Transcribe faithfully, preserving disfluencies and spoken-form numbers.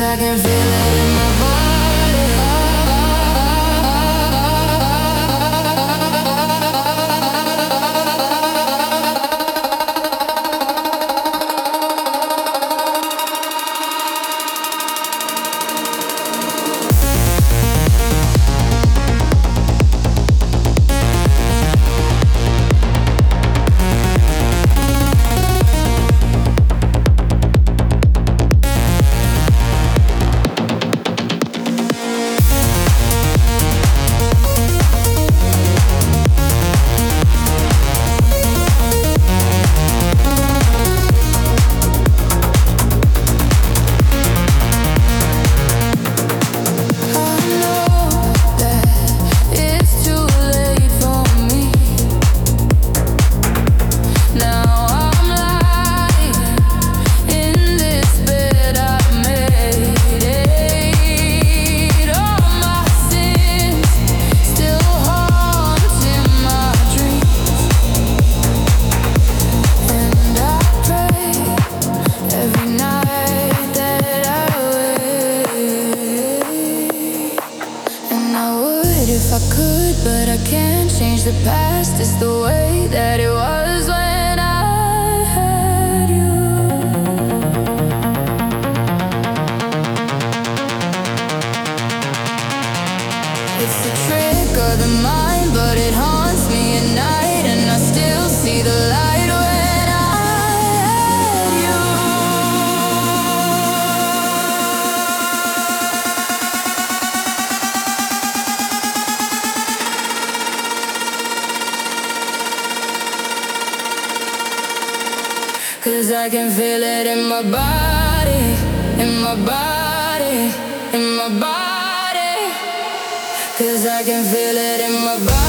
I can feel it in my body. If I could, but I can't change the past. It's the way that it was when I had you. It's a trick of the mind, but it haunts me at night, and I still see the light when I had you. Cause I can feel it in my body, in my body, in my body. Cause I can feel it in my body.